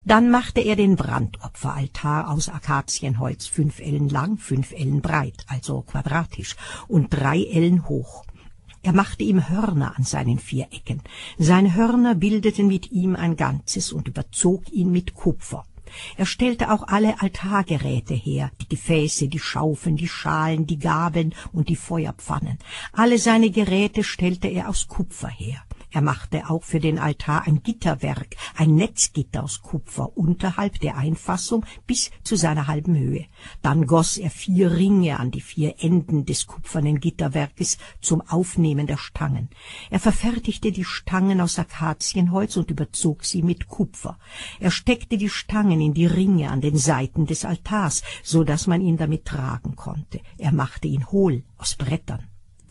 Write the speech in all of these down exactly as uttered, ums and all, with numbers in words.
Dann machte er den Brandopferaltar aus Akazienholz, fünf Ellen lang, fünf Ellen breit, also quadratisch, und drei Ellen hoch. Er machte ihm Hörner an seinen vier Ecken. Seine Hörner bildeten mit ihm ein Ganzes und überzog ihn mit Kupfer. Er stellte auch alle Altargeräte her, die Gefäße, die Schaufeln, die Schalen, die Gabeln und die Feuerpfannen. Alle seine Geräte stellte er aus Kupfer her. Er machte auch für den Altar ein Gitterwerk, ein Netzgitter aus Kupfer, unterhalb der Einfassung bis zu seiner halben Höhe. Dann goss er vier Ringe an die vier Enden des kupfernen Gitterwerkes zum Aufnehmen der Stangen. Er verfertigte die Stangen aus Akazienholz und überzog sie mit Kupfer. Er steckte die Stangen in die Ringe an den Seiten des Altars, so dass man ihn damit tragen konnte. Er machte ihn hohl aus Brettern.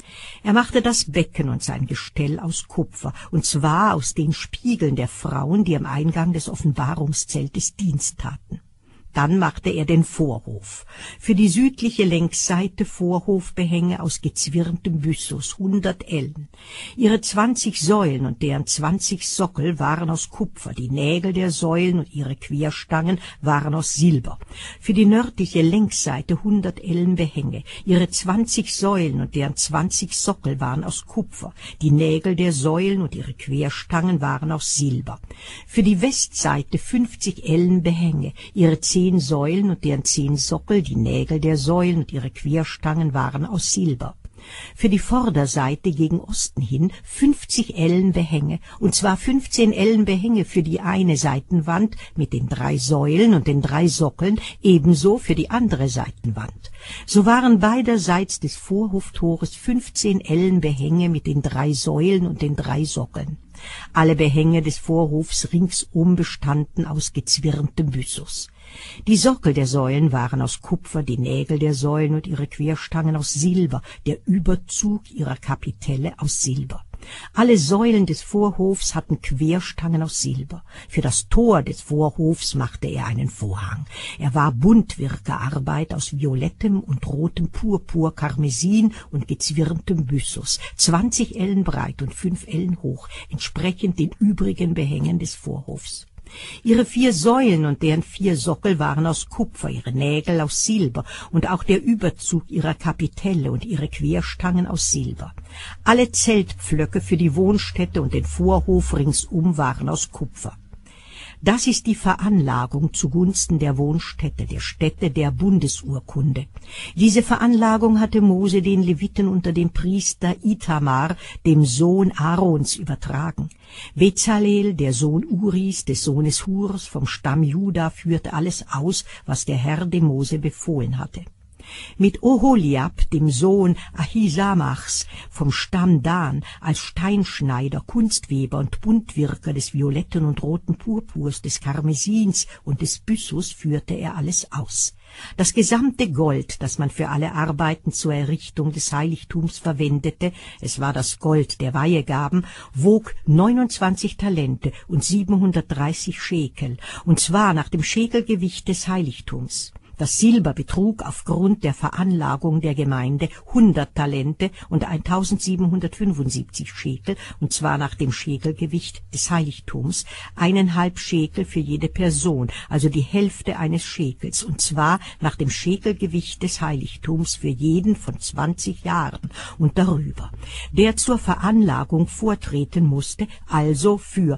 Er machte das Becken und sein Gestell aus Kupfer, und zwar aus den Spiegeln der Frauen, die am Eingang des Offenbarungszeltes Dienst taten. Dann machte er den Vorhof. Für die südliche Längsseite Vorhofbehänge aus gezwirntem Byssus, hundert Ellen. Ihre zwanzig Säulen und deren zwanzig Sockel waren aus Kupfer, die Nägel der Säulen und ihre Querstangen waren aus Silber. Für die nördliche Längsseite hundert Ellen Behänge. Ihre zwanzig Säulen und deren zwanzig Sockel waren aus Kupfer, die Nägel der Säulen und ihre Querstangen waren aus Silber. Für die Westseite fünfzig Ellen Behänge. Ihre zehn Säulen und deren zehn Sockel, die Nägel der Säulen und ihre Querstangen waren aus Silber. Für die Vorderseite gegen Osten hin fünfzig Ellen Behänge, und zwar fünfzehn Ellen Behänge für die eine Seitenwand mit den drei Säulen und den drei Sockeln, ebenso für die andere Seitenwand. So waren beiderseits des Vorhoftores fünfzehn Ellen Behänge mit den drei Säulen und den drei Sockeln. Alle Behänge des Vorhofs ringsum bestanden aus gezwirntem Byssus. Die Sockel der Säulen waren aus Kupfer, die Nägel der Säulen und ihre Querstangen aus Silber, der Überzug ihrer Kapitelle aus Silber. Alle Säulen des Vorhofs hatten Querstangen aus Silber. Für das Tor des Vorhofs machte er einen Vorhang. Er war Buntwirkerarbeit aus violettem und rotem Purpur, Karmesin und gezwirntem Byssus, zwanzig Ellen breit und fünf Ellen hoch, entsprechend den übrigen Behängen des Vorhofs. Ihre vier Säulen und deren vier Sockel waren aus Kupfer, ihre Nägel aus Silber und auch der Überzug ihrer Kapitelle und ihre Querstangen aus Silber. Alle Zeltpflöcke für die Wohnstätte und den Vorhof ringsum waren aus Kupfer. Das ist die Veranlagung zugunsten der Wohnstätte, der Stätte der Bundesurkunde. Diese Veranlagung hatte Mose den Leviten unter dem Priester Itamar, dem Sohn Aarons, übertragen. Bezalel, der Sohn Uris, des Sohnes Hurs, vom Stamm Juda, führte alles aus, was der Herr dem Mose befohlen hatte. Mit Oholiab, dem Sohn Ahisamachs, vom Stamm Dan, als Steinschneider, Kunstweber und Buntwirker des violetten und roten Purpurs, des Karmesins und des Byssus, führte er alles aus. Das gesamte Gold, das man für alle Arbeiten zur Errichtung des Heiligtums verwendete, es war das Gold der Weihegaben, wog neunundzwanzig Talente und siebenhundertdreißig Schekel, und zwar nach dem Schekelgewicht des Heiligtums. Das Silber betrug aufgrund der Veranlagung der Gemeinde hundert Talente und eintausendsiebenhundertfünfundsiebzig Schekel, und zwar nach dem Schekelgewicht des Heiligtums, eineinhalb Schekel für jede Person, also die Hälfte eines Schekels, und zwar nach dem Schekelgewicht des Heiligtums für jeden von zwanzig Jahren und darüber, der zur Veranlagung vortreten musste, also für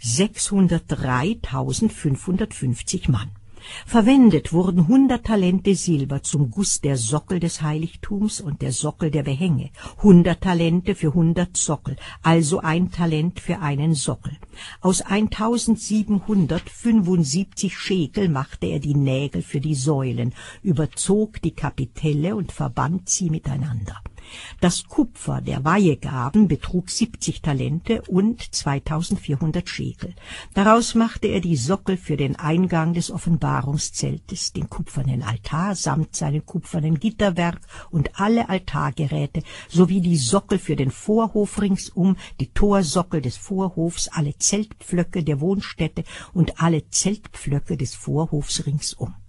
sechshundertdreitausendfünfhundertfünfzig Mann. Verwendet wurden hundert Talente Silber zum Guss der Sockel des Heiligtums und der Sockel der Behänge, hundert Talente für hundert Sockel, also ein Talent für einen Sockel. Aus eintausendsiebenhundertfünfundsiebzig Schekel machte er die Nägel für die Säulen, überzog die Kapitelle und verband sie miteinander. Das Kupfer der Weihegaben betrug siebzig Talente und zweitausendvierhundert Schekel. Daraus machte er die Sockel für den Eingang des Offenbarungszeltes, den kupfernen Altar samt seinem kupfernen Gitterwerk und alle Altargeräte, sowie die Sockel für den Vorhof ringsum, die Torsockel des Vorhofs, alle Zeltpflöcke der Wohnstätte und alle Zeltpflöcke des Vorhofs ringsum.